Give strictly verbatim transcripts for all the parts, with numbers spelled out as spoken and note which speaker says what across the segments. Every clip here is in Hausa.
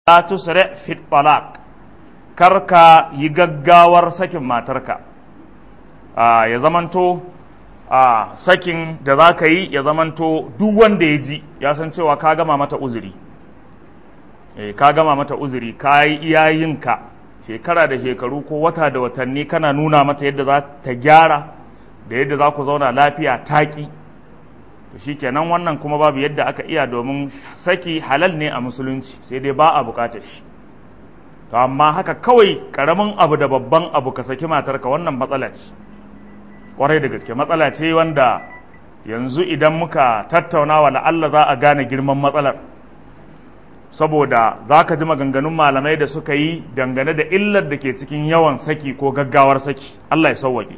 Speaker 1: la tusri fi talaq, karka yi gaggawar sakin matarka. Uh, ya zamanto uh, sakin da za ka yi ya zamanto duk wanda ya ji ya san cewa ka gama mata uzuri, eh, ka gama mata uzuri, ka yi iyayenka shekara da shekaru ko wata da watanni kana nuna mata yadda za ta gyara da yadda za ku zauna lafiya taƙi. To shi kenan wannan kuma babu yadda aka iya, domin saki halal ne a musulunci, sai dai ba a bukatar shi. To amma haka kawai karamin abu da babban abu ka saki matarka, wannan matsala ce kwarai da gaske, matsala ce wanda yanzu idan muka tattauna wa la'alla za a gane girman matsalar, saboda za ka ji maganganun malamai da suka yi dangane da illar da ke cikin yawan saki ko gaggawar saki. Allah ya sauwaƙe.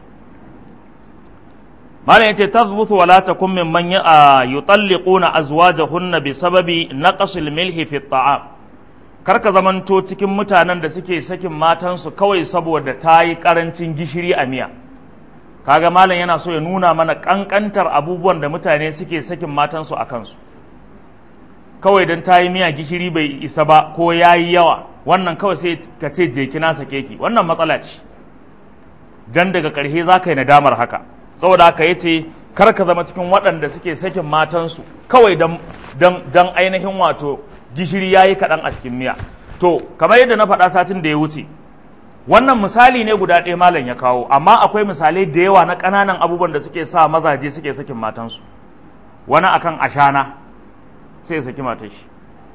Speaker 1: malam yace tazbutu wala takum mimman yutalliquna azwajahunna bi sababi naqsil milhi fi at'am, karka zamanto cikin mutanen da suke sakin matansu kawai saboda tayi karancin gishiri a miya. Kaga malam yana so ya nuna mana kankantar abubuwan da mutane suke sakin matansu a kansu, kawai dan tayi miya gishiri bai isa ba ko yayi yawa, wannan kawai sai ka ce je kina sake ki, wannan matsala ce, dan daga ƙarshe za ka yi nadamar haka. Saboda haka yace kar ka zama cikin waɗanda suke sakin matansu kawai dan dan dan ainihin wato gishiri yayi kaɗan a cikin miya. To kamar yadda na faɗa satin da ya wuce, wannan misali ne guda ɗaya malam ya kawo, amma akwai misalai da yawa na ƙananan abubuwan da suke sa mazaje suke sakin matansu. Wani akan ashana sai ya saki matar shi,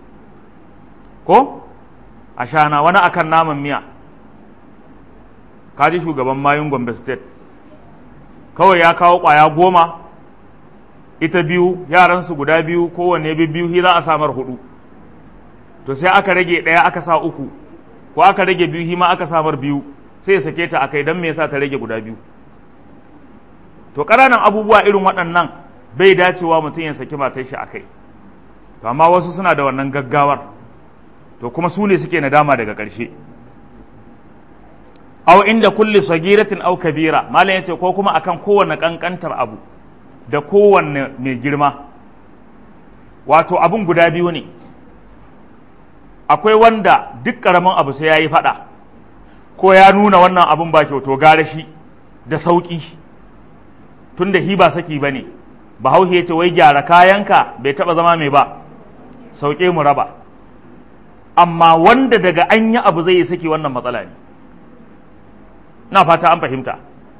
Speaker 1: ko ashana, wani akan naman miya. Kaji shugaban mayun Gombe State kawai ya kawo ƙwaya goma, ita biyu, yaransu guda biyu, kowanne biyu hi za a samar hudu, to sai aka rage ɗaya aka sa uku, ko aka rage biyu hi ma aka samar biyu, sai ya sake ta akai, don me yasa ta rage guda biyu? To ƙananan abubuwa irin waɗannan bai dacewa mutum ya saki matar shi akai, to amma wasu suna da wannan gaggawar, to kuma su ne suke nadama daga ƙarshe. Aw inda kulli sagiratin aw kabira, malam yace ko kuma akan kowanne kankantar abu da kowanne mai girma. Wato abun guda biyu ne, akwai wanda duk karamin abu sai yayi fada ko ya nuna wannan abun ba kyau, to gare shi da sauki, tunda hi ba saki bane. Bahaushe yace wai gyara kayanka bai taba zama mai ba, sauke mu raba. Amma wanda daga an yi abu zai yi saki, wannan matsala ne. Na fata an fahimta.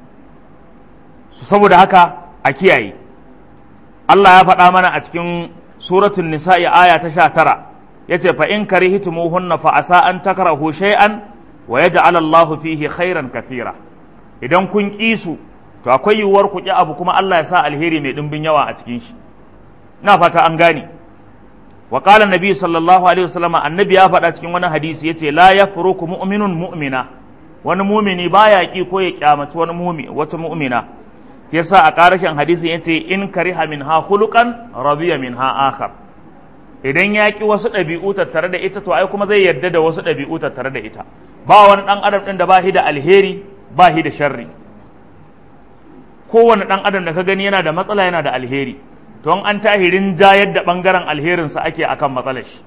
Speaker 1: Saboda haka a kiyaye. Allah ya faɗa mana a cikin suratul nisa'i aya ta sha tara, yace fa in karihitumuhunna fa asa an takrahu shay'an wa yaj'al Allahu fihi khairan kathira. Idan kun ƙi su, to akwai yiwuwar ku ƙi abu kuma Allah ya sa alheri mai dimbin yawa a cikin shi. Na fata an gane. Wa qala nabi sallallahu alaihi wasallam, annabi ya faɗa cikin wani hadisi yace la yafruku mu'minun mu'mina, wani mumini baya ki ko ya kyamaci wani mumi wata mu'mina. Yasa a ƙarashin hadisin yace in kariha minha khuluqan radiya minha akhar, idan ya ki wasu ɗabi'u tattare da ita, to ai kuma zai yarda da wasu ɗabi'u tattare da ita. Ba wani ɗan adam ɗin da ba shi da alheri ba shi da sharri. Kowane ɗan adam da ka gani yana da matsala yana da alheri, to an tahirin jayar da ɓangaren alherinsa ake akan matsalar shi.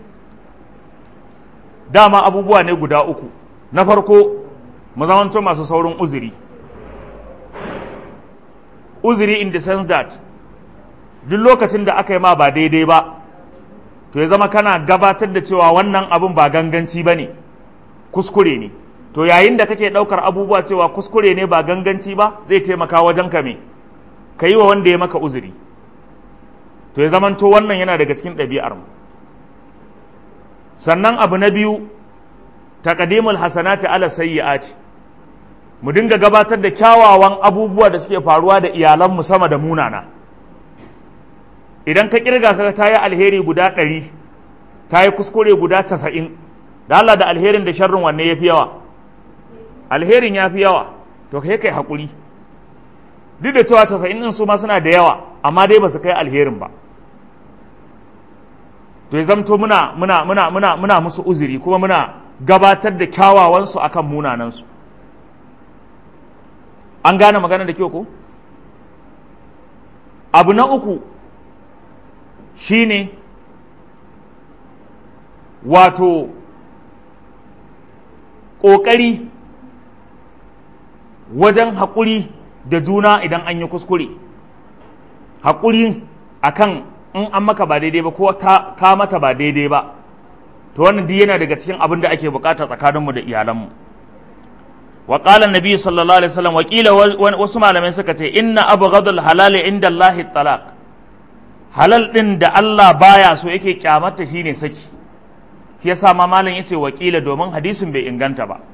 Speaker 1: Dama abubuwa ne guda uku. Na farko, mu zamanto masu saurin uzuri. Uzuri in the sense that duk lokacin da aka yi ma ba daidai ba, to ya zama kana gabatar da cewa wannan abun ba ganganci ba ne, kuskure ne. To yayin da kake ɗaukar abubuwa cewa kuskure ne ba ganganci ba, zai taimaka wajen ka me, ka yi wa wanda ya maka uzuri. To ya zamanto wannan yana daga cikin ɗabi'ar mu. Sannan abu na biyu, taqdimul hasanati ala sayyi'ati, mu dinga gabatar da kyawawan abubuwa da suke faruwa da iyalanmu sama da munana. Idan ka kirga ka ta yi alheri guda ɗari, ta yi kuskure guda casa'in, da Allah da alherin da sharrin wanne ya fi yawa? Alherin ya fi yawa, to kai kai haƙuri. Duk da cewa casa'in ɗin su ma suna da yawa, amma dai ba su kai alherin ba. To ya zamto muna muna muna muna muna musu uzuri, kuma muna gabatar da kyawawansu akan munanansu. An gane magana da kyau ko? Abu na uku shine wato ƙoƙari wajen haƙuri da juna idan an yi kuskure, haƙuri akan in an maka ba daidai ba ko ta ka mata ba daidai ba, to wannan duk yana daga cikin abin da ake bukata tsakaninmu da iyalanmu. wa qala annabi sallallahu alaihi wasallam, wakila wasu malamai suka ce inna abghadul halali inda Allah talaq, halal din da Allah baya so yake kyamata shine saki. shi yasa ma malam yace wakila domin hadisin bai inganta ba,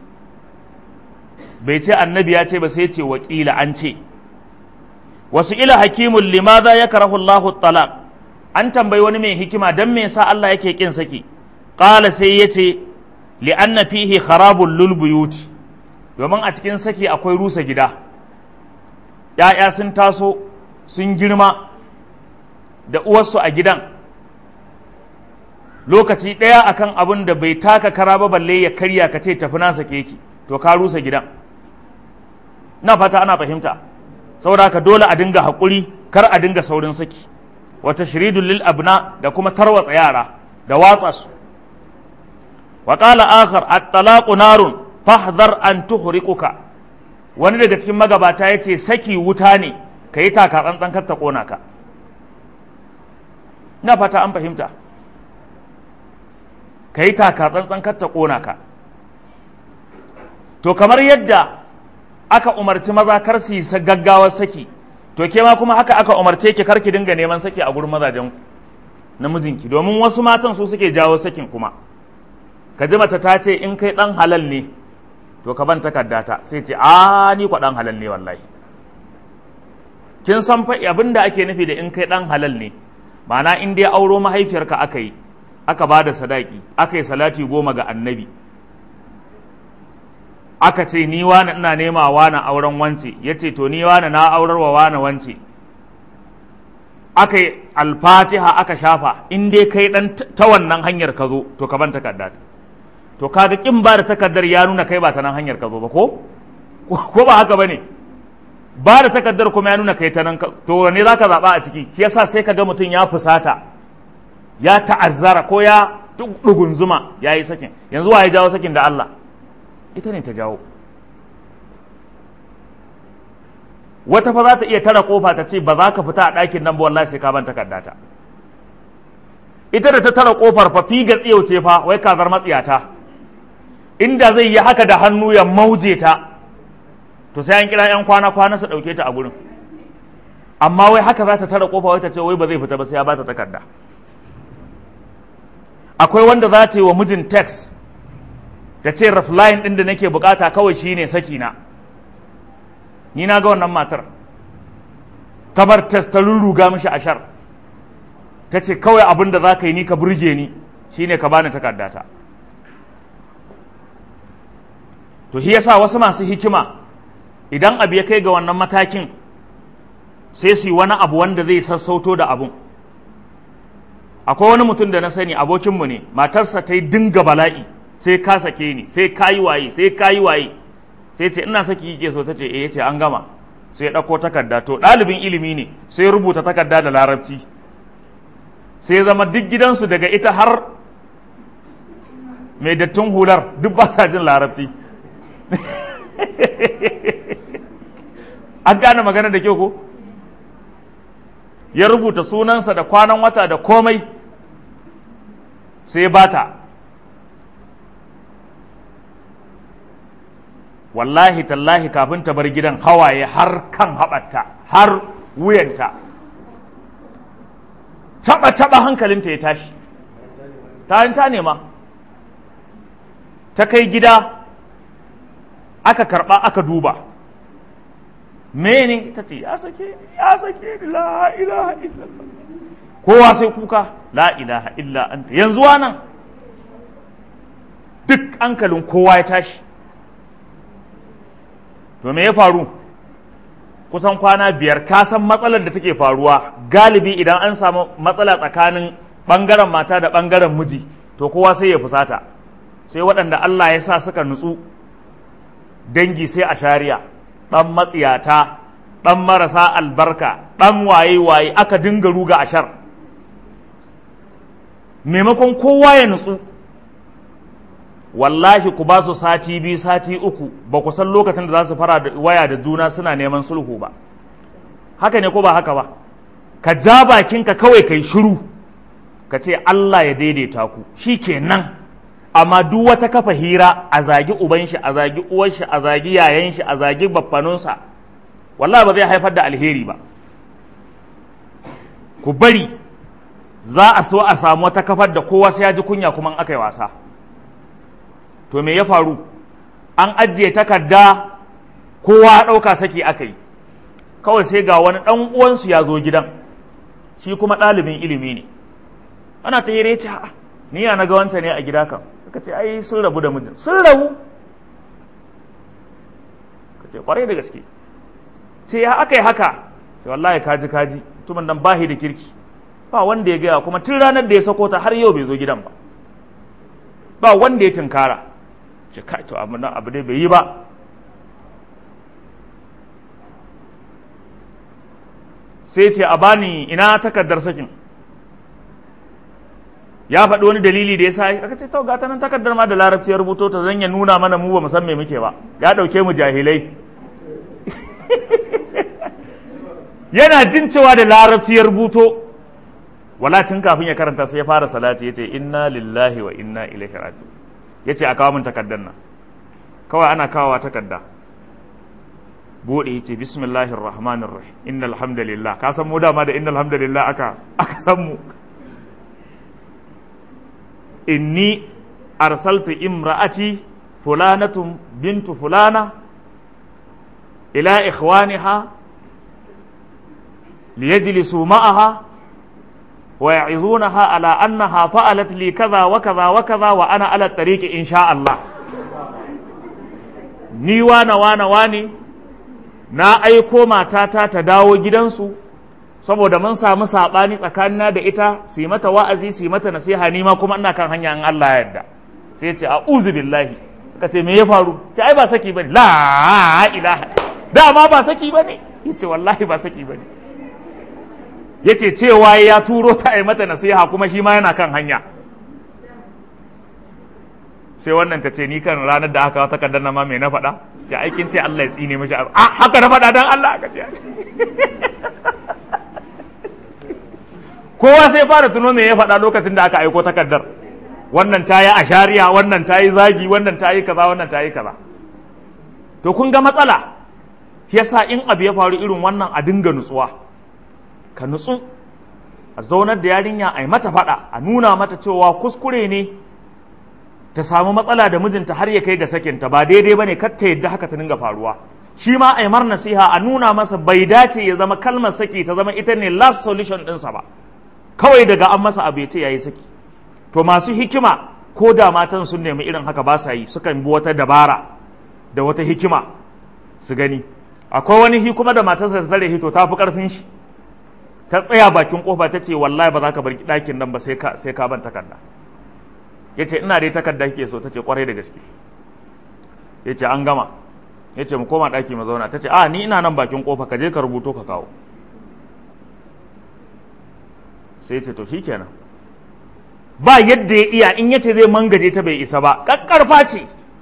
Speaker 1: bai ce annabi ya ce ba, sai ce wakila an ce. wasu ila hakimun limadha yakrahu Allahu talaq, an tambayi wani mai hikima dan me yasa Allah yake kin saki. qala sai yace li anna fihi kharabul lil buyut, domin a cikin saki akwai rusa gida, ya'ya sun taso sun girma da uwarsu a gidan, lokaci ɗaya akan abin da bai taka kara ba balle ya karya ka ce tafi na sake ki, to ka rusa gidan. na fata ana fahimta. saboda haka dole a dinga haƙuri, kar a dinga saurin saki. wata shiridun lil abna, da kuma tarwatsa yara da watsa su. wa qala akhar at-talaqu narun fahdhar an tuhriquka, wani daga cikin magabata yace saki wuta ne, kai taka tsantsan kar ta kona ka. na fata an fahimta, kai taka tsantsan kar ta kona ka. to kamar yadda aka umarci maza kar su yi gaggawar saki, to ke ma kuma haka aka umarce ki kar ki dinga neman saki a gurin mazajen namijinki, domin wasu matan su suke jawo sakin. kuma ka ji mace ta ce in kai dan halal ne to ka ban takarda ta, sai ce a ni kwa dan halal ne wallahi. kin san fa abin da ake nufi da in kai dan halal ne, ma'ana in dai auro mahaifiyarka aka yi, aka ba da sadaki, aka yi salati goma ga annabi, aka ce ni wani ina nema wani auren wance, ya ce to ni wani na aurar wa wani wance, aka yi alfatiha aka shafa, in dai kai dan ta wannan hanyar ka zo to ka ban takarda. to kaga kin ba da takardar ya nuna kai ba ta nan hanyar ka zo ba, ko ko ba haka bane? ba da takardar kuma ya nuna kai ta nan, to ne zaka zaba a ciki? shi yasa sai kaga mutum ya fusata, ya ta'azzara ko ya dugunzuma yayi sakin. yanzu wa ya jawo sakin da Allah? ita ne ta jawo. wata fa za ta iya tara kofa ta ce ba za ka fita a ɗakin nan ba wallahi sai ka ban takarda ta. ita da ta tara kofar fa fi ga tsiyauce fa, wai kazar matsiyata, inda zai yi haka da hannu ya mauje ta, to sai an kira yan kwana kwana su ɗauke ta a gurin. amma wai haka za ta tara kofa wai ta ce wai ba zai fita ba sai ya ba ta takarda. akwai wanda za ta yi wa mijin text ta ce replying ɗin da nake bukata kawai shine saki na. ni na ga wannan matar ta bar test ta rurruga mishi ashar, ta ce kawai abin da za ka yi ni ka burge ni shine ka bani takardata. to shi yasa wasu masu hikima idan abu ya kai ga wannan matakin sai su yi wani abu wanda zai sassauto da abun. akwai wani mutum da na sani abokinmu ne, matarsa ta yi dinga bala'i, sai ka sake ni, sai ka yi waye, sai ka yi waye, sai ce ina saki kike so, ta ce eh, ce an gama. sai ya ɗauko takarda, to ɗalibin ilimi ne, sai rubuta takarda da larabci, sai zama duk gidansu daga ita har mai dattin hular duk ba sa jin larabci. an gane magana da kyau ko? ya rubuta sunansa da kwanan wata da komai sai bata. wallahi tallahi kafin ta bar gidan hawaye har kan haɓarta har wuyanta, taɓa-taɓa hankalinta ya tashi, ta ta nema ta kai gida aka karɓa aka duba, mene ta ce ya sake ya sake la ilaha illallah, kowa sai kuka la ilaha illa anta. yanzu nan duk hankalin kowa ya tashi. to me ya faru? kusan kwana biyar. ka san matsalar da take faruwa galibi idan an samu matsala tsakanin ɓangaren mata da ɓangaren miji, to kowa sai ya fusata, sai waɗanda Allah ya sa suka nutsu dangi sai a shari'a, ɗan matsiyata, ɗan marasa albarka, ɗan waye-waye, aka dinga ruga ashar. maimakon kowa ya nutsu, wallahi ku ba su sati biyu sati uku ba ku san lokacin da za su fara waya da juna suna neman sulhu ba. Haka ne ko ba haka ba? Ka ja bakinka kawai kai shiru ka ce Allah ya daidaita ku, shi kenan. Amma duk wata kafa hira a zagi uban shi, a zagi uwar shi, a zagi yayan shi, a zagi baffanunsa, wallahi ba zai haifar da alheri ba. Ku bari, za a so a samu wata kafar da kowa sai ya ji kunya kuma aka yi wasa. To me ya faru? An ajiye takarda, kowa ya ɗauka saki aka yi, kawai sai ga wani ɗan uwansu ya zo gidan, shi kuma ɗalibin ilimi ne. Ana ta hira, ya ce, a'a, ni ya naga wanta ne a gida kan. Suka ce, ai sun rabu da mijin. Sun rabu? Ka ce, kwarai da gaske. Ce, ya aka yi haka? Ce, wallahi kaji kaji, mutumin nan bahi da kirki. Ba wanda ya gaya, kuma tun ranar da ya sako ta har yau bai zo gidan ba. Ba wanda ya tunkara. Ce, kai to abu nan abu dai bai yi ba. Sai ce, a bani ina takardar sakin. Ya faɗi wani dalili da ya sa aka ce to ga ta nan takardar ma da larabci ya rubuto ta zan ya nuna mana mu ba mu san me muke ba, ya ɗauke mu jahilai. Yana jin cewa da larabci ya rubuto, wala tun kafin ya karanta sai ya fara salati ya ce inna lillahi wa inna ilaihi raji'un. Ya ce a kawo min takardar nan. Kawai ana kawowa takarda, bude ya ce bismillahir rahmanir rahim innal hamdalillah. Ka san mu dama da innal hamdalillah aka aka san mu. Inni arsaltu imra'ati fulanatun bintu fulana ila ikhwaniha liyajlisu ma'aha wa ya'izunaha ala annaha fa'alat li kaza wa kaza wa kaza wa ana ala tariqi insha Allah. Ni wana wana wani na aiko matata ta dawo gidansu saboda mun samu saɓani tsakanina da ita, su yi mata wa'azi, su yi mata nasiha, ni ma kuma ina kan hanya in Allah ya yarda. Sai ce a'udhu billahi. Ka ce me ya faru? Ce ai ba saki bane. La ilaha. Dama ba saki bane. Yace wallahi ba saki bane. Yace cewa ya turo ta ai mata nasiha kuma shi ma yana kan hanya. Sai wannan ta ce ni kan ranar da aka wata takardar na ma me na faɗa? Ce aikin ce Allah ya tsine mishi. Ah haka na faɗa dan Allah aka ce. Kowa sai fara tuno me ya faɗa lokacin da aka aiko takardar. Wannan ta yi ashariya, wannan ta yi zagi, wannan ta yi kaza, wannan ta yi kaza. To kun ga matsala, yasa in abu ya faru irin wannan a dinga nutsuwa. Ka nutsu, a zaunar da yarinya a yi mata faɗa, a nuna mata cewa kuskure ne ta samu matsala da mijinta har ya kai ga sakinta, ba daidai ba ne kar ta yadda haka ta dinga faruwa. Shi ma a yi mar nasiha a nuna masa bai dace ya zama kalmar saki ta zama ita ne last solution ɗinsa ba. Kawai daga an masa abu ya ce ya yi saki. To masu hikima ko da matan sun nemi irin haka ba sa yi, sukan bi wata dabara da wata hikima su gani. Akwai wani hikima da matarsa ta tare hito ta fi karfin shi, ta tsaya bakin kofa ta ce wallahi ba za ka bar ɗakin nan ba sai ka sai ka ban takarda. Ya ce ina dai takarda kike so, ta ce kwarai da gaske. Ya ce an gama. Ya ce mu koma ɗaki mu zauna. Ta ce a ni ina nan bakin kofa ka je ka rubuto ka kawo. Sai ce to shikenan, ba yadda ya iya, in yace zai mangaje ta bai isa ba, kakkarfa ce.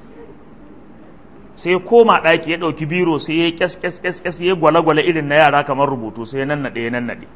Speaker 1: Sai koma ɗaki ya ɗauki biro sai ya kyas kyas kyas kyas ya gwale-gwale irin na yara kamar rubutu, sai ya nannaɗe ya nannaɗe.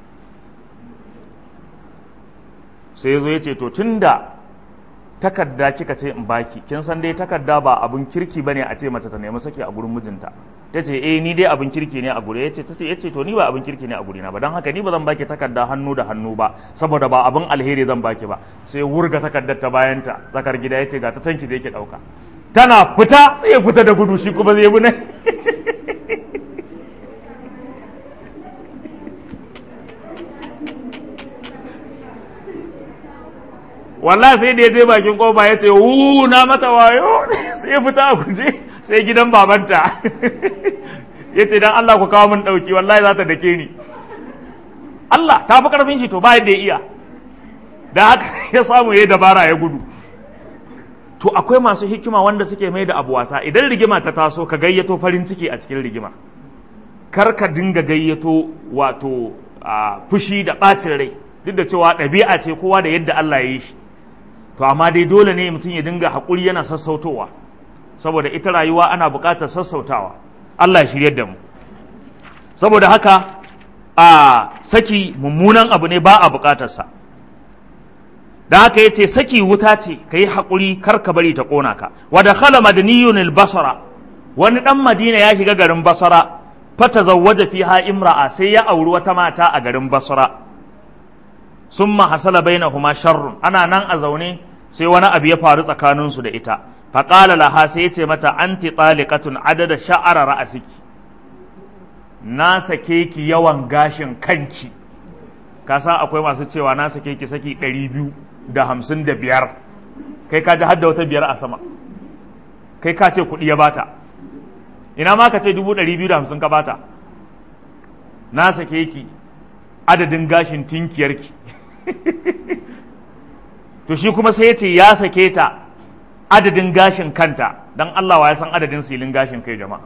Speaker 1: Sai ya zo ya ce to tunda takarda kika ce in baki, kin san dai takarda ba abun kirki bane a ce mace ta nemi saki a gurin mijinta. Ta ce eh ni dai abun kirki ne a gure. Ya ce ta ce ya ce to ni ba abun kirki ne a gurina ba, don haka ni ba zan baki takarda hannu da hannu ba, saboda ba abun alheri zan baki ba. Sai wurga takardar ta bayanta tsakar gida ya ce ga ta canki da yake ɗauka. Tana fita sai ya fita da gudu, shi kuma zai bi ne. Wallahi sai da ya je bakin kofa ya ce wu na mata wayo, sai ya fita a guje sai gidan babanta. Ya ce dan Allah ku kawo min ɗauki, wallahi za ta dake ni. Allah ta fi ƙarfin shi, to ba yadda ya iya, da haka ya samu ya dabara ya gudu. To akwai masu hikima wanda suke mai da abu wasa. Idan rigima ta taso ka gayyato farin ciki a cikin rigima, kar ka dinga gayyato wato fushi da ɓacin rai. duk da cewa ɗabi'a ce kowa da yadda Allah ya yi shi, to amma dai dole ne mutum ya dinga haƙuri yana sassautowa, saboda ita rayuwa ana buƙatar sassautawa. Allah ya shiryar da mu. Saboda haka a saki mummunan abu ne, ba a buƙatarsa. Da haka yace saki wuta ce, kai haƙuri kar ka bari ta ƙona ka. Wa dakhala madaniyun al-basra, wani dan Madina ya shiga garin Basra, fatazawwaja fiha imra'a, sai ya auri wata mata a garin Basra. Summa hasala bainahuma sharrun, ana nan a zaune sai wani abu ya faru tsakaninsu da ita. Faqala laha, sai yace mata anti taliqatun adada sha'ara ra'asiki, na sake ki yawan gashin kanki. Ka san akwai masu cewa na sake ki saki ɗari biyu da hamsin da biyar, kai ka ji hadda wata biyar a sama, kai ka ce kuɗi ya bata, ina ma ka ce dubu ɗari biyu da hamsin ka bata. Na sake ki adadin gashin tinkiyarki. To shi kuma sai ya ce ya sake ta adadin gashin kanta, don Allah wa ya san adadin silin gashin kai jama'a.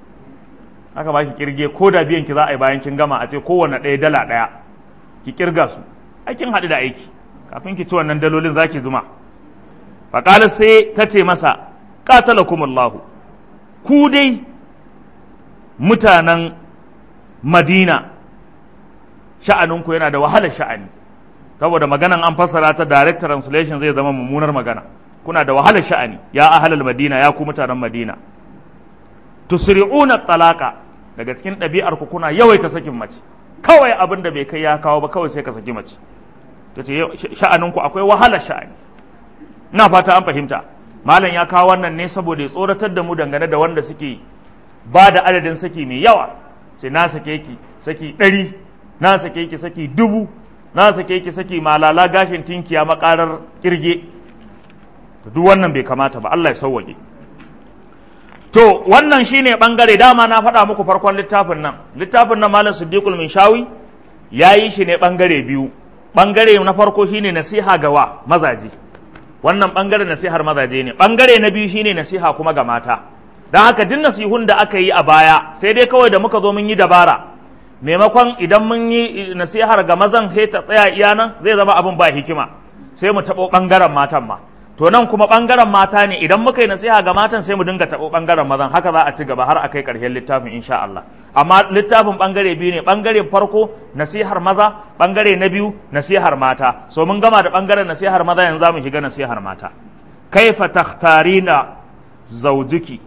Speaker 1: Aka ba ki kirge, ko da biyan ki za a yi bayan kin gama, a ce kowane ɗaya dala ɗaya ki kirga su, aikin haɗu da aiki, kafin ki ci wannan dalolin za ki zuma. Faƙalar sai ta ce masa, ƙatalakumullahu, ku dai mutanen Madina sha'aninku yana da wahalar sha'ani, saboda maganan an fassara ta direct translation zai zama mummunar magana. Kuna da wahalar sha'ani ya ahlal Madina, ya ku mutanen Madina. Tusri'una talaqa, daga cikin ɗabi'ar ku kuna yawaita sakin mace, kawai abin da bai kai ya kawo ba kawai sai ka saki mace. Tace sha'aninku akwai wahalar sha'ani. Ina fata an fahimta. Malam ya kawo wannan ne saboda ya tsoratar da mu dangane da wanda suke ba da adadin saki mai yawa. Sai na sake ki saki ɗari, na sake ki saki dubu, na sake ki saki malala gashin tinkiya makarar kirge. Duk wannan bai kamata ba, Allah ya sauwaƙe. To wannan shine bangare, dama na faɗa muku farkon littafin nan. Littafin nan Malam Siddiqul Minshawi ya yi shi ne bangare biyu. Bangare na farko shine nasiha ga wa mazaje. Wannan bangare nasihar mazaje ne. Bangare na biyu shine nasiha kuma ga mata. Don haka duk nasihun da aka yi a baya, sai dai kawai da muka zo mun yi dabara. Maimakon idan mun yi nasihar ga mazan sai ta tsaya iya nan, zai zama abin ba hikima. Sai mu taɓo bangaren matan ma. To nan kuma ɓangaren mata ne, idan muka yi nasiha ga matan sai mu dinga taɓo ɓangaren mazan, haka za a ci gaba har a kai ƙarshen littafin insha Allah. Amma littafin ɓangare biyu ne, ɓangaren farko nasihar maza, ɓangare na biyu nasihar mata. So mun gama da ɓangaren nasihar maza, yanzu za mu shiga nasihar mata. Kaifa takhtarina zawjuki,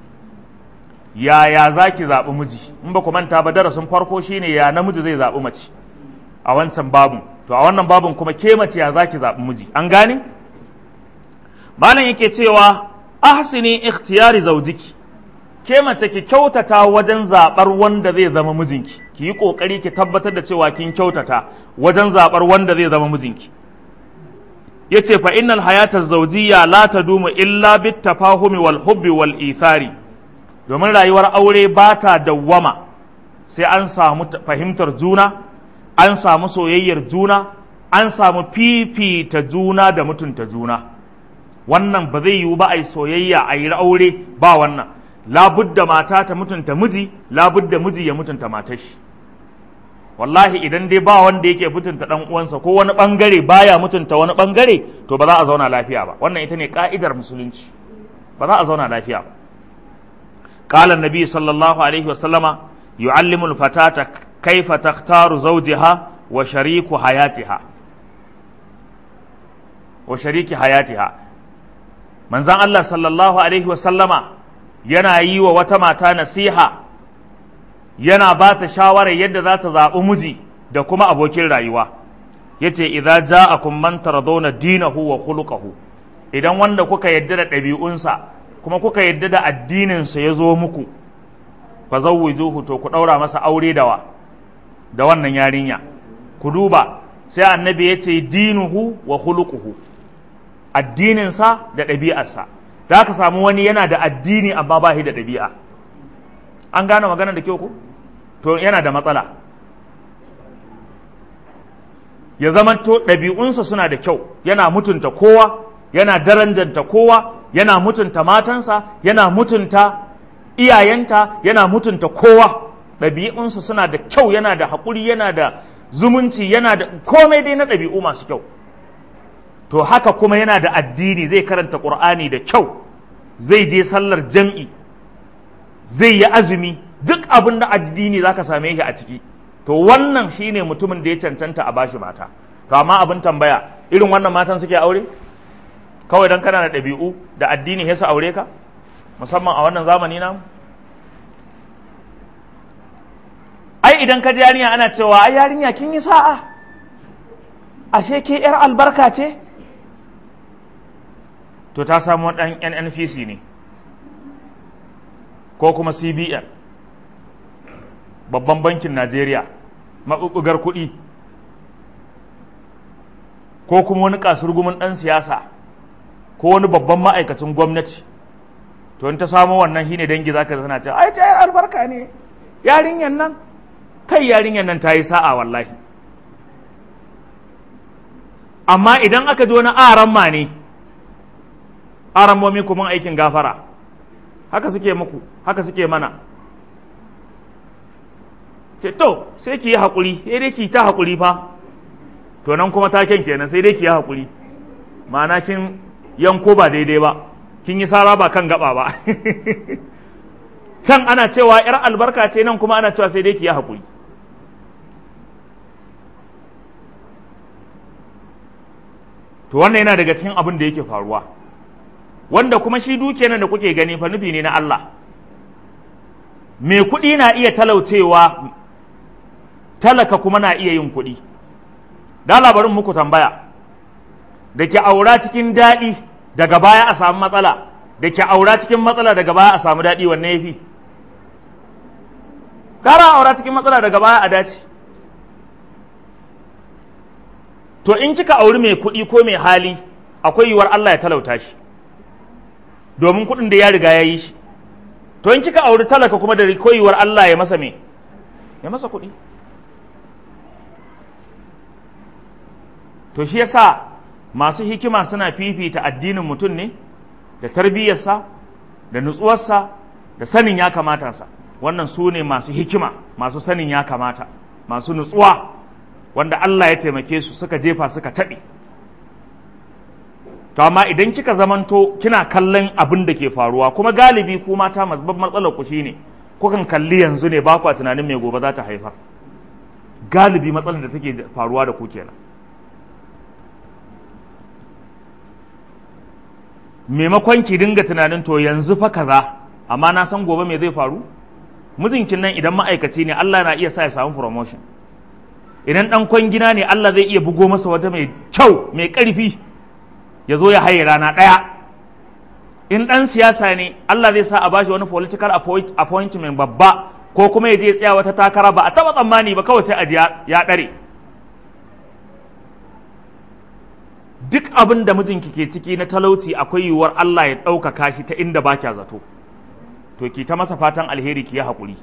Speaker 1: yaya za ki zaɓi miji? In ba ku manta ba, darasin farko shine ya namiji zai zaɓi mace a wancan babun. To a wannan babun kuma ke mace ya za ki zaɓi miji? An gane? Malam yake cewa ahsini ikhtiyari zaujiki, ke mace ki kyautata wajen zabar wanda zai zama mijinki, ki yi kokari ki tabbatar da cewa kin kyautata wajen zabar wanda zai zama mijinki. Yace fa innal hayata zawjiyya la tadumu illa bit tafahumi wal hubbi wal ithari, domin rayuwar aure ba ta dawwama sai an samu fahimtar juna, an samu soyayyar juna, an samu fifita juna da mutunta juna. Wannan ba zai yiwu ba a yi soyayya a yi aure ba wannan. Labudda mata ta mutunta miji, labudda miji ya mutunta matar shi. Wallahi idan dai ba wanda yake mutunta dan uwansa ko wani bangare baya mutunta wani bangare, to ba za a zauna lafiya ba. Wannan ita ne ka'idar musulunci, ba za a zauna lafiya ba. Qala an-nabi sallallahu alaihi wa sallama yu'allimu al-fatata kayfa takhtaru zawjaha wa shariku hayatiha wa shariki hayatiha. Manzan Allah sallallahu Alaihi wasallama yana yi wa wata mata nasiha, yana ba ta shawarar yadda za ta zaɓi miji da kuma abokin rayuwa. Ya ce, "Iza ja a kumman tarzona dinahu wa khuluqahu, idan wanda kuka yadda da ɗabi'unsa kuma kuka yadda da addininsa ya zo muku, fa zawwijuhu, to ku ɗaura masa aure da wa da wannan yarinya." Ku duba, sai annabi ya ce dinuhu wa khuluquhu, addininsa da ɗabi'arsa. Za ka samu wani yana da addini amma ba shi da ɗabi'a. An gane magana da kyau ko? To yana da matsala. Ya zamanto ɗabi'unsa suna da kyau, yana mutunta kowa, yana daranjanta kowa, yana mutunta matansa, yana mutunta iyayenta, yana mutunta kowa. Ɗabi'unsa suna da kyau, yana da haƙuri, yana da zumunci, yana da komai dai na ɗabi'u masu kyau. To haka kuma yana da addini, zai karanta ƙur'ani da kyau, zai je sallar jam'i, zai yi azumi, duk abin da addini za ka same shi a ciki. To wannan shine mutumin da ya cancanta a bashi mata. To amma abin tambaya, irin wannan matan suke aure? Kawai don kana da ɗabi'u da addini ya su aure ka? Musamman a wannan zamani namu? Ai idan ka ji yarinya ana cewa ai yarinya kin yi sa'a, ashe ke yar albarka ce, to ta samu ɗan N N P C ne ko kuma C B N, babban bankin Najeriya, maɓuɓɓugar kuɗi, ko kuma wani kasurgumin ɗan siyasa ko wani babban ma'aikacin gwamnati. To in ta samu wannan shine dangi zaka zana cewa ai ta yar albarka ne yarinyan nan, kai yarinyar nan ta yi sa'a wallahi. Amma idan aka ji wani aramma ne, arammomi kuma aikin gafara, haka suke muku, haka suke mana. Ce to sai ki yi haƙuri, sai dai ki ta haƙuri fa. To nan kuma taken kenan, sai dai ki yi haƙuri, ma'ana kin yanko ba daidai ba, kin yi sara ba kan gaba ba. Can ana cewa ‘yar albarka ce, nan kuma ana cewa sai dai ki yi haƙuri. To wannan yana daga cikin abin da yake faruwa, wanda kuma shi duke nan da kuke gani fa nufi ne na Allah. Mai kuɗi na iya talaucewa, talaka kuma na iya yin kuɗi. Da labarin muku tambaya, da ke aura cikin daɗi daga baya a samu matsala, da ke aura cikin matsala daga baya a samu daɗi, wanne ya fi? Gara aura cikin matsala daga baya a dace. To in kika auri mai kuɗi ko mai hali, akwai yiwuwar Allah ya talauta shi, domin kuɗin da ya riga ya yi shi. To in kika auri talaka kuma da akwai yiwuwar Allah ya masa me? Ya masa kuɗi. To shi yasa masu hikima suna fifita addinin mutum ne, da tarbiyyarsa, da nutsuwarsa, da sanin ya kamatarsa. Wannan su ne masu hikima, masu sanin ya kamata, masu nutsuwa, wanda Allah ya taimake su suka jefa suka taɓe. To amma idan kika zamanto kina kallon abin da ke faruwa, kuma galibi ku mata babban matsalar ku shine kukan kalli yanzu ne ba ku tunanin mai gobe za ta haifar. Galibi matsalar da take faruwa da ku kenan. Maimakon ki dinga tunanin to yanzu fa kaza, amma na san gobe me zai faru? Mijinkin nan idan ma'aikaci ne, Allah na iya sa ya samu promotion. Idan ɗan kwangina ne, Allah zai iya bugo masa wata mai kyau, mai ƙarfi, ya zo ya haye rana ɗaya. In ɗan siyasa ne, Allah zai sa a bashi wani political appointment babba, ko kuma ya je tsaya wata takara ba a taɓa tsammani ba, kawai sai a ji ya ɗare. Duk abin da mijinki ke ciki na talauci, akwai yiwuwar Allah ya ɗaukaka shi ta inda ba kya zato. To ki ta masa fatan alheri, ki yi haƙuri.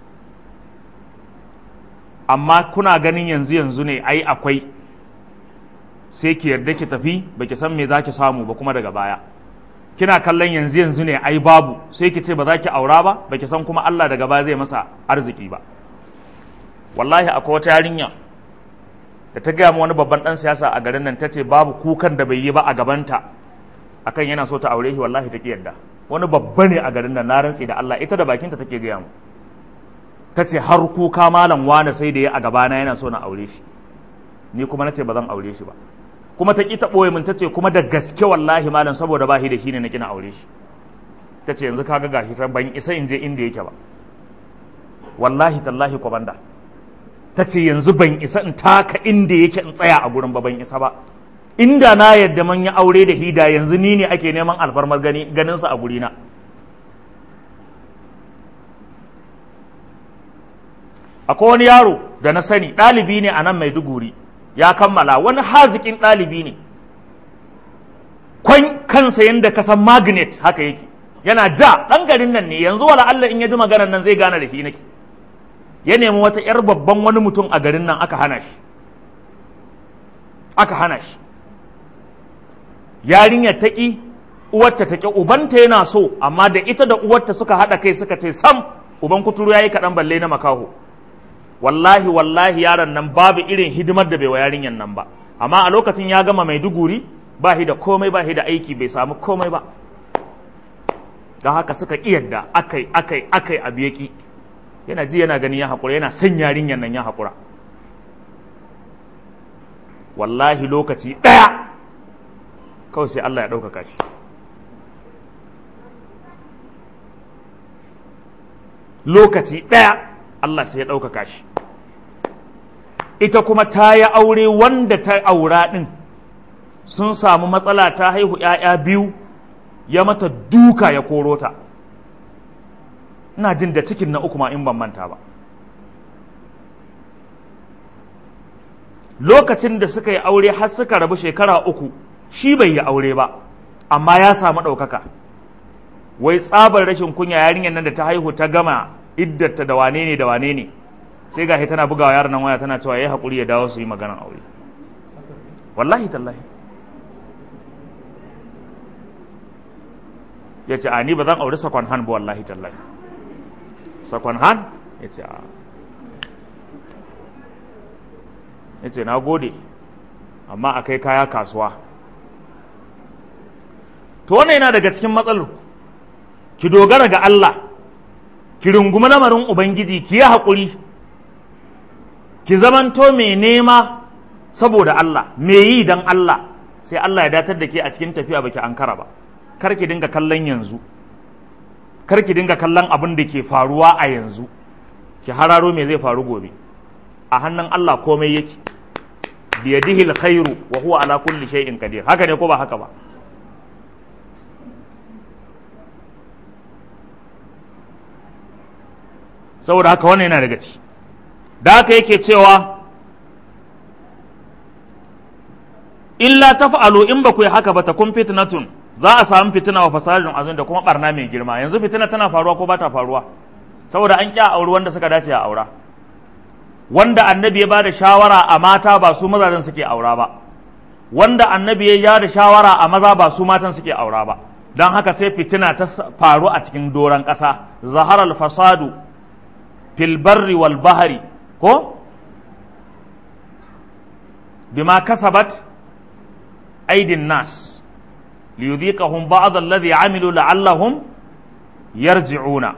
Speaker 1: Amma kuna ganin yanzu yanzu ne ai akwai, sai ki yarda ki tafi baki san me za ki samu ba kuma daga baya. Kina kallon yanzu yanzu ne ai babu, sai ki ce ba za ki aura ba, baki san kuma Allah daga baya zai masa arziki ba. Wallahi akwai wata yarinya da ta gaya wani babban ɗan siyasa a garin nan, ta ce babu kukan da bai yi ba a gabanta akan yana so ta aure shi, wallahi ta ki yarda. Wani babba ne a garin nan, na rantsi da Allah, ita da bakinta take gaya mu. Ta ce har kuka malam wane sai da ya a gabana yana so na aure shi, ni kuma na ce ba zan aure shi ba. Kuma ta ƙi ta ɓoye min, ta ce kuma da gaske wallahi malam saboda ba shi da shi ne na ƙi na aure shi. Ta ce yanzu kaga gashi ta ban isa in je inda yake ba, wallahi tallahi kwabanda. Ta ce yanzu ban isa in taka inda yake in tsaya a gurin ba, ban isa ba. Inda na yadda man yi aure da hida yanzu ni ne ake neman alfarmar ganinsa a gurina. Akwai wani yaro da na sani, ɗalibi ne a nan Maiduguri, ya kammala, wani haziƙin ɗalibi ne, kwan kansa yadda ka san magnet haka yake, yana ja, ɗan garin nan ne, yanzu wala Allah in ya ji maganar nan zai gane da shi nake. Ya nemi wata ‘yar babban wani mutum a garin nan, aka hana shi, aka hana shi. Yarinyar ta ƙi, uwarta ta ƙi, ubanta yana so, amma da ita da uwarta suka haɗa kai suka ce sam, uban kuturu ya yi kaɗan balle na makaho. wallahi wallahi yaron nan babu irin hidimar da bai wa yarinyan nan ba, amma a lokacin ya gama Maiduguri ba shi da komai, ba shi da aiki, bai samu komai ba, don haka suka ƙi yadda akai akai akai abu yaki, yana ji yana gani ya haƙura, yana son yarinyan nan ya haƙura. Wallahi lokaci ɗaya kawai sai Allah ya ɗaukaka shi. Lokaci ɗaya Allah sai ya ɗaukaka shi. Ita kuma ta yi aure, wanda ta aura ɗin sun samu matsala, ta haihu ‘ya'ya biyu, ya mata duka ya koro ta. Ina jin da cikin na uku ma in ban manta ba. Lokacin da suka yi aure har suka rabu shekara uku, shi bai yi aure ba, amma ya samu ɗaukaka. Wai tsabar rashin kunya yarinyar nan da ta haihu ta gama iddarta da wane ne da wane ne, sai gashi tana bugawa yaron nan waya tana cewa yayi hakuri ya dawo su yi maganar aure. Wallahi tallahi. Ya ce a ni ba zan auri second hand ba, wallahi tallahi. Second hand? Ya ce a ya ce na gode, amma a kai kaya kasuwa. To wannan yana daga cikin matsalar. Ki dogara ga Allah, ki rungumi lamarin Ubangiji, ki yi haƙuri, ki zamanto mai nema saboda Allah, mai yi don Allah, sai Allah ya datar da ke a cikin tafiya baki ankara ba. Kar ki dinga kallon yanzu, kar ki dinga kallon abin da ke faruwa a yanzu, ki hararo me zai faru gobe. A hannun Allah komai yake, biyadihi alkhairu wa huwa ala kulli shay'in qadir. Haka ne ko ba haka ba? Saboda haka wannan yana daga ciki. Da haka yake cewa illa taf'alu, in ba ku yi haka ba, takun fitnatun, za a samu fitina wa fasadun azun, da kuma barna mai girma. Yanzu fitina tana faruwa ko ba ta faruwa? Saboda an kya aure wanda suka dace a aura, wanda annabi ya bada shawara a mata ba su mazajen suke aura ba, wanda annabi ya bada shawara a maza ba su matan suke aura ba. Don haka sai fitina ta faru a cikin doron ƙasa. Zaharal fasadu fil barri wal bahari, ko bima kasabat aidin nas liyudhiqahum ba'd alladhi amilu la'allahum yarji'una.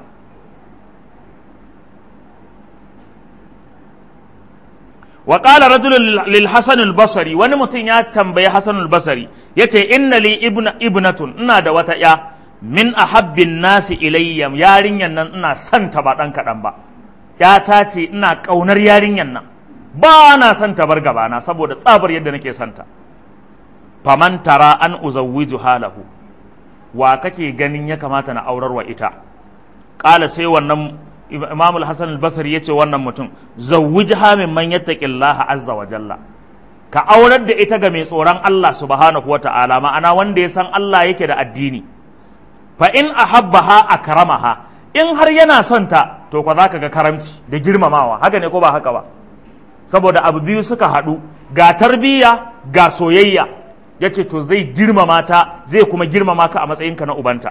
Speaker 1: Wa qala rajulun lil Hasan al-Basri, wani mutum ya tambayi Hasan al-Basri, yace inna li ibna ibnatun, ina da wata ya, min ahabbin nasi ilayya, yarinyan nan ina santa ba dan kadan ba. Ya ta ce ina kaunar yarinyan nan, ba na santa bar gabana saboda tsabar yadda nake santa. Faman tara an uzawwiju halahu, wa kake ganin ya kamata na aurar wa ita? Qala sai wannan Imam al-Hasan al-Basri yace wannan mutum, zawwijha mimman yattaqillaha azza wa jalla, ka aurar da ita ga mai tsoron Allah subhanahu wa ta'ala, ma'ana wanda ya san Allah yake da addini. Fa in ahabbaha akramaha, in har yana son ta to kwa zaka ga karamci da girmamawa. Haka ne ko ba haka ba? Saboda abu biyu suka haɗu, ga tarbiyya ga soyayya. Yace to zai girmama ta, zai kuma girmama ka a matsayinka na ubanta.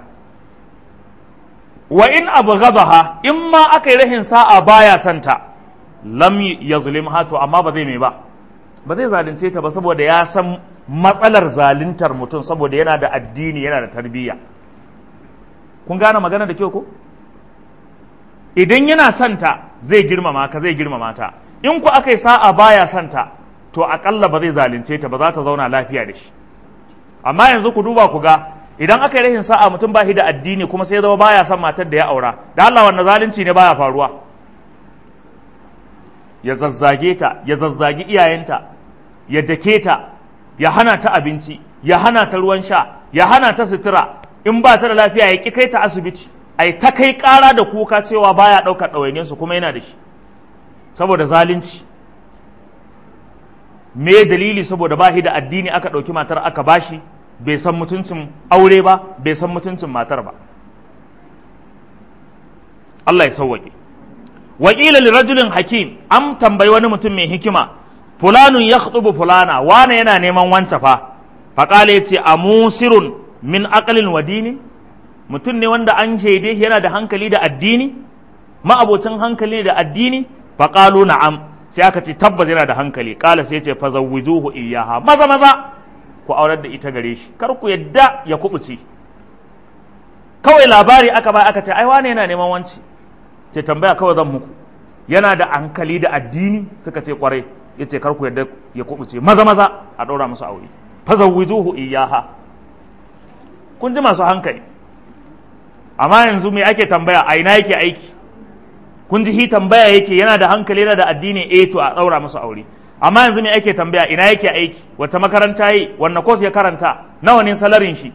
Speaker 1: Wa in abghadaha, in ma aka yi rahin sa'a baya santa, lam yazlimha, to amma ba zai mai ba, ba zai zalunce ta ba, saboda ya san matsalar zaluntar mutum, saboda yana da addini, yana da tarbiyya. Kun gane magana da kyau ko? Idan yana santa zai girmama ka, zai girmama ta. In ku aka yi sa'a baya santa, to akalla ba zai zalunce ta ba, za ta zauna lafiya da shi. Amma yanzu ku duba ku ga, idan aka yi rahin sa'a mutum ba shi da addini kuma sai ya zama baya son matar da ya aura, da Allah wannan zalunci ne baya faruwa. Ya zazzage ta, ya zazzagi iyayenta, ya dake ta, ya hana ta abinci, ya hana ta ruwan sha, ya hana ta sutura, in ba ta da lafiya ya ki kai ta asibiti, ai ta kai ƙara da kuka cewa baya ɗaukar ɗawainiyarsu kuma yana da shi, saboda zalunci. Me dalili? Saboda ba shi da addini aka ɗauki matar aka bashi, bai san mutuncin aure ba, bai san mutuncin matar ba. Allah ya sauwaƙe. Waƙila li rajulin hakim, an tambayi wani mutum mai hikima, fulanun ya fulana, wane yana neman wance fa, faƙala ya ce a musirun min aqalin wa dini, mutum ne wanda an shaide yana da hankali da addini, ma'abocin hankali da addini, faqalu na'am, sai aka ce tabbas yana da hankali. Kala sai ce fa zawwijuhu iyyaha, maza maza ku aurar da ita gare shi, kar ku yadda ya kubuce. Kawai labari aka ba aka ce ai wane yana neman wanci, ce tambaya kawai zan muku, yana da hankali da addini, suka ce kwarai, yace kar ku yadda ya kubuce, maza maza a ɗaura musu aure, fa zawwijuhu iyyaha. Kun ji masu hankali. Amma yanzu me ake tambaya, a ina yake aiki? Kun ji hi tambaya yake yana da hankali yana da addini, eh to a ɗaura musu aure. Amma yanzu me ake tambaya, ina yake aiki, wata makaranta yi, wanne course ya karanta, nawa ne salarin shi?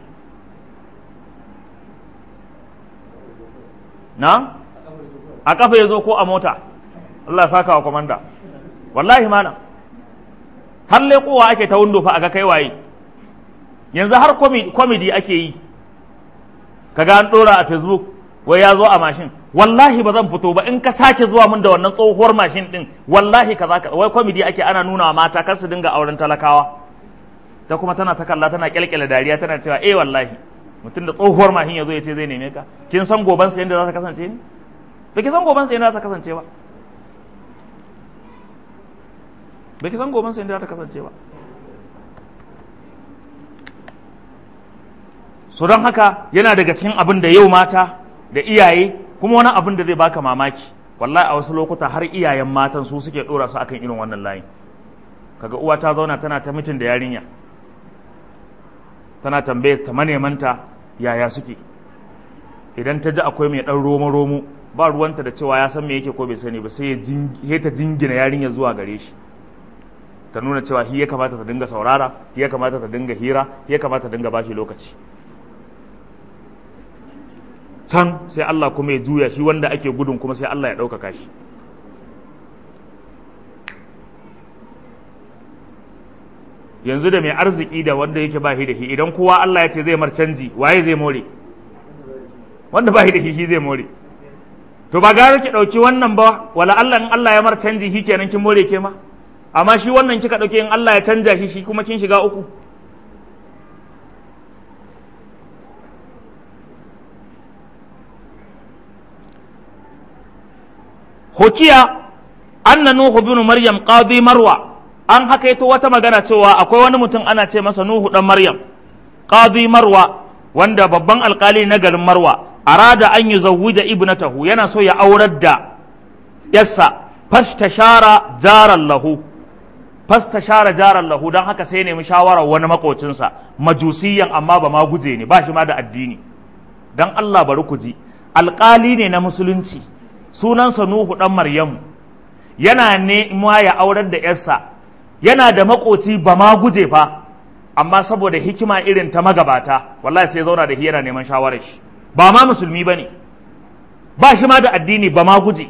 Speaker 1: Na? A kafa ya zo ko a mota? Allah saka wa komanda. Wallahi mana. Har leƙowa ake ta windo fa a ga kai waye. Yanzu har comedy ake yi. Kaga an ɗora a Facebook wai ya zo a mashin. Wallahi ba zan fito ba in ka sake zuwa mun da wannan tsohuwar mashin din, wallahi kaza ka wai comedy ake ana nuna wa mata kar su dinga auren talakawa. Ta kuma tana ta kalla tana kyalkyala dariya tana cewa eh wallahi mutum da tsohuwar mashin ya zo ya ce zai neme ka. Kin san goban sa yanda za ta kasance ne? Ba ki san goban sa yanda za ta kasance ba. Ba ki san goban sa yanda za ta kasance ba. So don haka yana daga cikin abin da yau mata da iyaye, kuma wani abin da zai baka mamaki, wallahi a wasu lokuta har iyayen matan su suke dora su akan irin wannan layin. Kaga uwa ta zauna tana ta mitin da yarinya, tana tambaye ta manemanta yaya suke, idan ta ji akwai mai dan romo romo ba ruwanta da cewa ya san me yake ko bai sani ba, sai ya ta jingina yarinya zuwa gare shi, ta nuna cewa shi ya kamata ta dinga saurara, shi ya kamata ta dinga hira, shi ya kamata ta dinga bashi lokaci. Can sai Allah kuma ya juya shi wanda ake gudun kuma sai Allah ya ɗaukaka shi. Yanzu da mai arziki da wanda yake ba shi da shi, idan kowa Allah ya ce zai mar canji, waye zai more? Wanda ba shi da shi shi zai more. To ba gara ki ɗauki wannan ba, wala Allah in Allah ya mar canji shi kenan kin more ke ma? Amma shi wannan kika ɗauki in Allah ya canja shi shi kuma kin shiga uku. Hukiya anna Nuhu bin Maryam qadi Marwa, an hakaito wata magana cewa akwai wani mutum ana ce masa Nuhu dan Maryam qadi Marwa, wanda babban alkali na garin Marwa, arada an yuzawwija ibnatahu, yana so ya aurar da yassa, fastashara jaran lahu fastashara jaran lahu dan haka sai nemi shawarar wani makocinsa majusiyan, amma ba ma guje ne, ba shi ma da addini. Dan Allah bari ku ji, alkali ne na musulunci, sunansa Nuhu ɗan Maryamu, yana nema ya aurar da ‘yarsa, yana da makoci ba ma guje fa, amma saboda hikima irin ta magabata, wallahi sai zauna da shi yana neman shawarar shi, ba ma musulmi ba ne, ba shi ma da addini ba ma guje.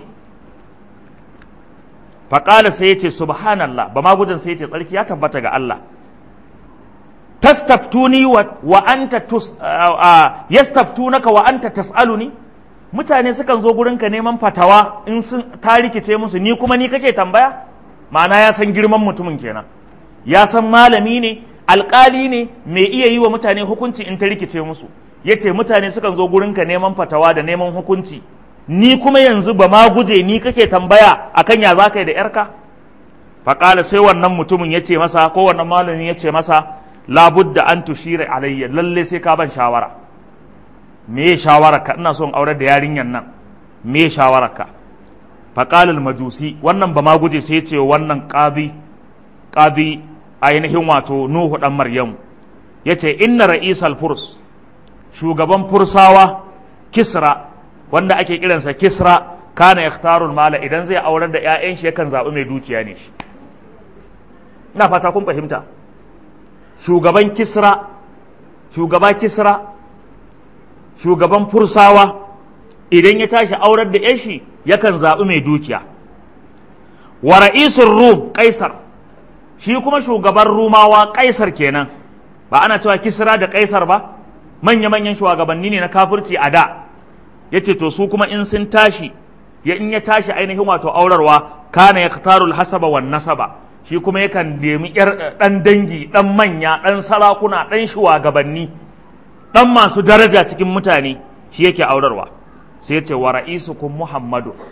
Speaker 1: Faƙala sai ya ce, Subhanallah, ba ma gujen sai ya ce, tsarki ya tabbata ga Allah. Tastaftuni wa anta yastaftunaka wa anta tas'aluni, mutane sukan zo gurinka neman fatawa in sun ta rikice musu, ni kuma ni kake tambaya? Ma'ana ya san girman mutumin kenan, ya san malami ne, alƙali ne, mai iya yi wa mutane hukunci in ta rikice musu. Ya ce mutane sukan zo gurinka neman fatawa da neman hukunci, ni kuma yanzu ba ma guje ni kake tambaya akan ya za ka yi da ‘yarka? Faƙala sai wannan mutumin ya ce masa, ko wannan malamin ya ce masa, labudda an tushira alayya, lalle sai ka ban shawara. Me shawararka? Ina son aurar da yarinyan nan, me shawararka? Faqalul majusi, wannan ba ma guje sai ce wannan qadi qadi ainihin wato Nuhu dan Maryamu, yace inna ra'isal furs, shugaban fursawa Kisra, wanda ake kiransa Kisra, kana yakhtarul mala, idan zai aurar da ƴaƴan shi yakan zabi mai dukiya ne shi. Ina fata kun fahimta. Shugaban Kisra, shugaba Kisra shugaban fursawa idan ya tashi aurar da yashi yakan zaɓi mai dukiya. Wa ra'isul rum Kaisar, shi kuma shugaban rumawa Kaisar kenan, ba ana cewa Kisra da Kaisar ba, manya-manyan shugabanni ne na kafirci a da. Yace to su kuma in sun tashi, ya in ya tashi ainihin wato aurarwa, kana yaktarul hasaba wan nasaba, shi kuma yakan nemi yar dan dangi, dan manya, dan sarakuna, dan shugabanni, dan masu daraja cikin mutane shi yake aurarwa. Sai yace wa ra'isukum Muhammadu,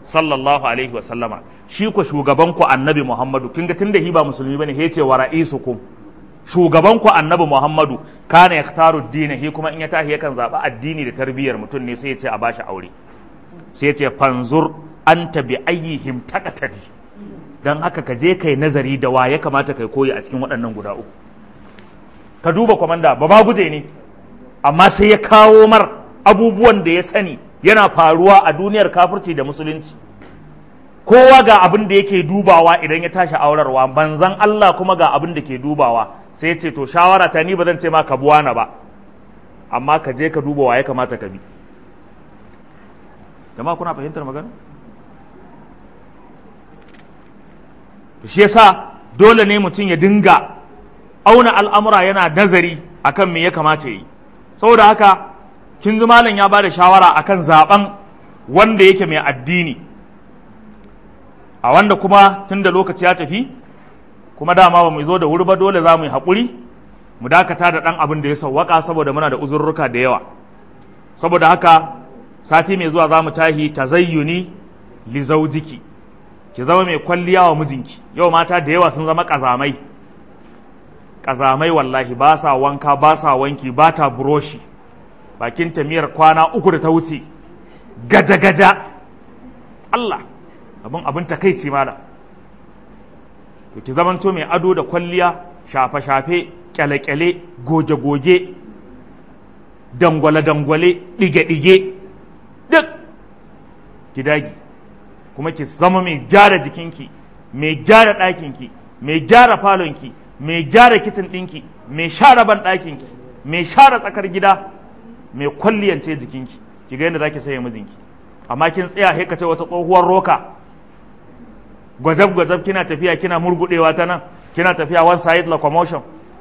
Speaker 1: sallallahu alaihi wa sallama shi ku shugaban ku annabi Muhammadu kin ga tunda hi ba musulmi bane he ce wa ra'isukum shugaban ku annabi Muhammadu kana yaktaru dinahi kuma in ya tahi yakan zaba addini da tarbiyyar mutum ne sai ya ce a bashi aure sai ya ce fanzur anta bi ayyihim taqatadi dan haka ka je kai nazari da wa ya kamata kai koyi a cikin waɗannan guda uku ka duba komanda ba ba guje ne amma sai ya kawo mar abubuwan da ya sani yana faruwa a duniyar kafirci da musulunci kowa ga abin da yake dubawa idan ya tashi aurarwa banzan Allah kuma ga abin da ke dubawa sai ya ce to shawara ta ni ba zan ce ma ka buwana ba amma ka je ka duba wa ya kamata ka bi jama'a kuna fahimtar magana shi yasa dole ne mutum ya dinga auna al'amura yana nazari akan me ya kamata yi saboda haka kin ji malam ya bada shawara akan zaben wanda yake mai addini a wanda kuma tun da lokaci ya tafi kuma dama ba mu zo da wuri ba dole za mu yi haƙuri mu dakata da ɗan abin da ya sauwaka saboda muna da uzurruka da yawa saboda haka sati mai zuwa za mu tahi tazayyuni li zaujiki ki zama mai kwalliya wa mijinki yau mata da yawa sun zama ƙazamai ƙazamai wallahi ba sa wanka ba sa wanki ba ta buroshi bakin tamiyar kwana uku da ta wuce gaja-gaja Allah abin abin takaici mala to ki zamanto mai ado da kwalliya shafe-shafe kyale-kyale goge-goge dangwale-dangwale ɗige-ɗige duk ki dagi kuma ki zama mai gyara jikinki mai gyara ɗakinki mai gyara falonki mai gyara kicin ɗinki mai share ban ɗakinki mai share tsakar gida mai kwalliyance jikinki ki ga yadda zaki saye mijinki amma kin tsaya sai ka ce wata tsohuwar roka gwazab gwazab kina tafiya kina murgudewa ta nan kina tafiya one side locomotion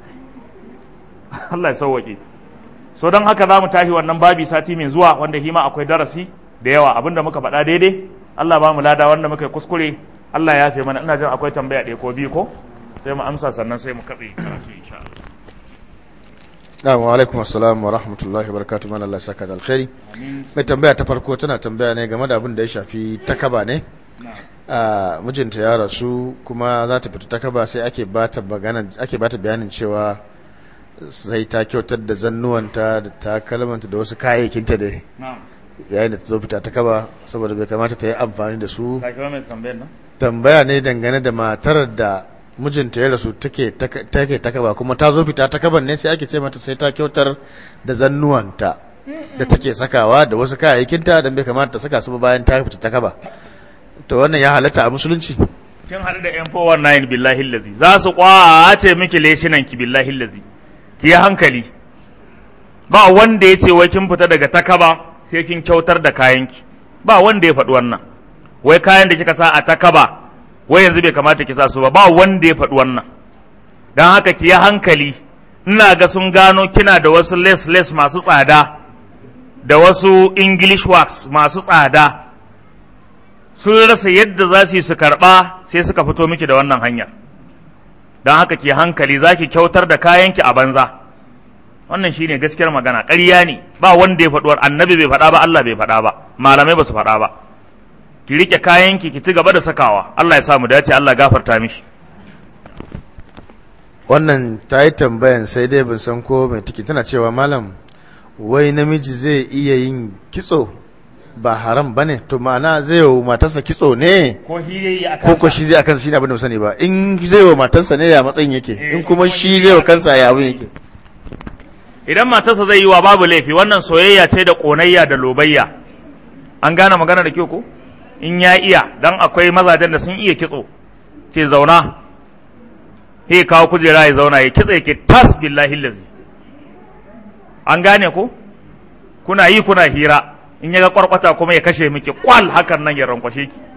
Speaker 1: Allah ya sauwake so don haka za mu tashi wannan babi sati mai zuwa wanda hima akwai darasi da yawa abinda muka faɗa daidai Allah ba mu lada wanda muka yi kuskure Allah ya fi mana ina jin akwai tambaya ɗaya ko biyu ko sai mu amsa sannan sai mu kaɓe karatu insha Allah.
Speaker 2: Assalamu alaikum assalam wa rahmatullahi wa barakatuh man Allah saka da alkhairi. Mai tambaya ta farko tana tambaya ne game da abin da ya shafi takaba ne. A mijinta ya rasu kuma za ta fita takaba sai ake bata bagana ake bata bayanin cewa sai ta kyautar da zannuwanta da takalmanta da wasu kayayyakinta da yayin da ta zo fita takaba saboda bai kamata ta yi amfani da su. Tambaya ne dangane da matar da mijinta ya rasu take take takaba kuma ta zo fita takaban ne sai ake ce mata sai ta kyautar da zannuwanta da take sakawa da wasu kayayyakinta dan bai kamata ta saka su bayan ta fita takaba to wannan ya halatta a musulunci
Speaker 1: kin hada da yan four one nine billahi allazi za su kwace miki leshinan ki billahi allazi ki yi hankali ba wanda ya ce wai kin fita daga takaba sai kin kyautar da kayanki ba wanda ya faɗi wannan wai kayan da kika sa a takaba wai yanzu bai kamata ki sa su ba ba wanda ya faɗi wannan don haka ki yi hankali ina ga sun gano kina da wasu les les masu tsada da wasu english wax masu tsada sun rasa yadda za su yi su karɓa sai suka fito miki da wannan hanyar don haka ki hankali za ki kyautar da kayanki a banza wannan shine gaskiyar magana ƙarya ne ba wanda ya faɗuwar annabi bai faɗa ba Allah bai faɗa ba malamai ba su faɗa ba ki rike kayanki ki ci gaba da sakawa Allah ya sa mu dace Allah gafarta mishi
Speaker 2: wannan ta yi tambayan sai dai bin san ko mai tiki tana cewa malam wai namiji zai iya yin kitso ba haram bane to ma'ana zai yi matarsa kitso ne
Speaker 1: ko shi zai
Speaker 2: ko ko shi zai akan shi ne abin da sani ba in zai yi matarsa ne ya matsayin yake in kuma shi zai yi kansa ya abin yake
Speaker 1: idan matarsa zai yi wa babu laifi wannan soyayya ce da konayya da lobayya an gane magana da kyau ko in ya iya dan akwai mazajen da sun iya kitso ce zauna he kawo kujera ya zauna ya kitse yake tas billahi lazi an gane ko kuna yi kuna hira in ya ga kwarkwata kuma ya kashe miki kwal hakan nan ya rankwashe ki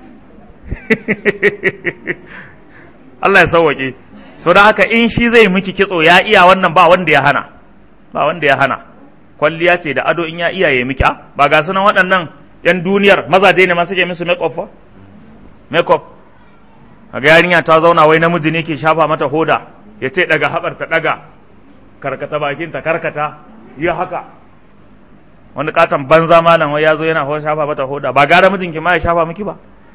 Speaker 1: Allah ya sauwake so da haka in shi zai miki kitso ya iya wannan ba wanda ya hana ba wanda ya hana kwalliya ce da ado in ya iya ya miki ba ga sunan waɗannan yan duniyar mazaje ne ma suke musu make up fa make up kaga yarinya ta zauna wai namiji ne ke shafa mata hoda ya ce daga haɓar ta daga karkata bakin ta karkata yi haka wani katon banza malam wai ya zo yana shafa mata hoda ba gara mijinki ma ya shafa miki ba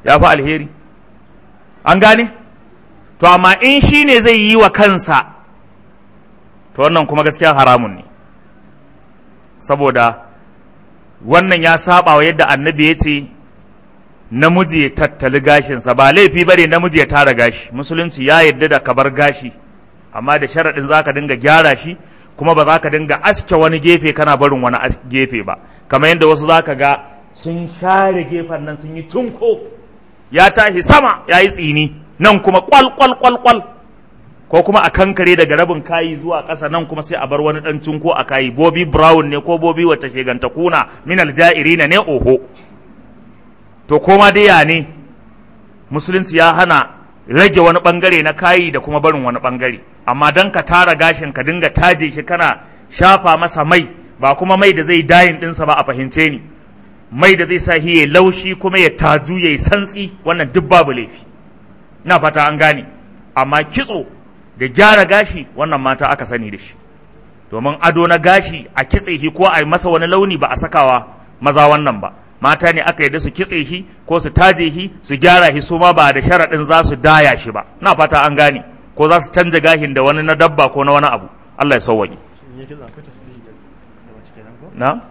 Speaker 1: ya fi alheri an gane to amma in shi ne zai yi wa kansa to wannan kuma gaskiya haramun ne saboda wannan ya saba wa yadda annabi ya ce namiji ya tattali gashinsa ba laifi bane namiji ya tara gashi musulunci ya yadda da kabar gashi amma da sharaɗin za ka dinga gyara shi kuma ba za ka dinga aske wani gefe kana barin wani gefe ba kamar yadda wasu za ka ga sun share gefen nan sun yi tunko ya tashi sama ya yi tsini nan kuma kwal kwal kwal kwal ko kuma a kankare daga rabin kayi zuwa ƙasa nan kuma sai a bar wani ɗan tunko a kayi bobi brown ne ko bobi wacce sheganta kuna minal ja'irina ne oho to koma dai ya ne musulunci ya hana rage wani bangare na kayi da kuma barin wani bangare amma dan ka tara gashin ka dinga taje shi kana shafa masa mai ba kuma mai da zai dayin dinsa ba a fahimce ni mai da zai sa shi ya laushi kuma ya taju ya yi santsi wannan duk babu laifi ina fata an gane amma kitso da gyara gashi wannan mata aka sani da shi domin ado na gashi a kitse shi ko a yi masa wani launi ba a sakawa maza wannan ba mata ne aka yarda su kitse shi ko su taje shi su gyara shi su ma ba da sharaɗin za su daya shi ba na fata an gane ko za su canja gashin da wani na dabba ko na wani abu Allah ya sauwaƙe na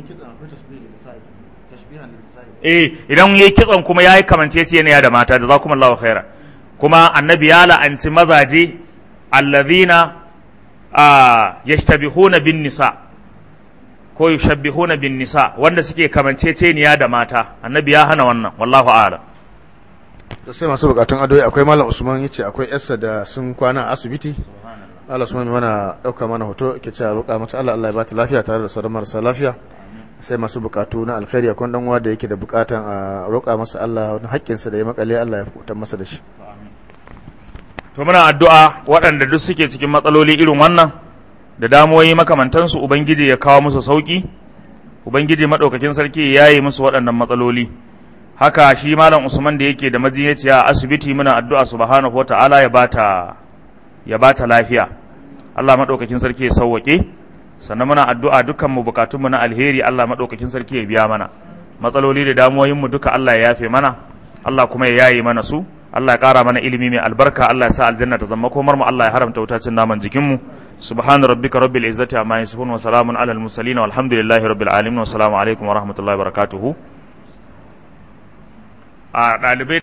Speaker 1: eh idan yayi kitson kuma yayi kamanceceniya da mata da zakumullahu khaira kuma annabi ya la'anci mazaje alladhina yashtabihuna bin nisa ko yushabbihuna bin nisa wanda suke kamanceceniya da mata annabi ya hana wannan wallahu a'lam
Speaker 2: da sai masu bukatun adoyi akwai malam Usman yace akwai yarsa da sun kwana a asibiti Allah Usman mana dauka mana hoto yake cewa roƙa mata Allah Allah ya bata lafiya tare da sauran marasa lafiya sai masu bukatu na alkhairi akwai dan uwa da yake da bukatan a roƙa masa Allah wani haƙƙin sa da ya makale Allah ya fitar masa da shi
Speaker 1: to muna addu'a waɗanda duk suke cikin matsaloli irin wannan da damuwoyi makamantansu ubangiji ya kawo musu sauki ubangiji madaukakin sarki ya yaye musu waɗannan matsaloli haka shi malam Usman da yake da majinyaciya a asibiti muna addu'a subhanahu wata'ala ya bata ya bata lafiya Allah madaukakin sarki ya sauwake sannan muna addu'a dukkan mu bukatun mu na alheri Allah madaukakin sarki ya biya mana matsaloli da damuwoyin mu duka Allah ya yafe mana Allah kuma ya yaye mana su Allah ya kara mana ilimi mai albarka Allah ya sa aljanna ta zama komar mu Allah ya haramta wutacin naman jikin mu subhana rabbika rabbil izzati amma yasifun wa salamun alal mursalin walhamdulillahi rabbil alamin wa assalamu alaikum wa rahmatullahi wa barakatuhu a dalibai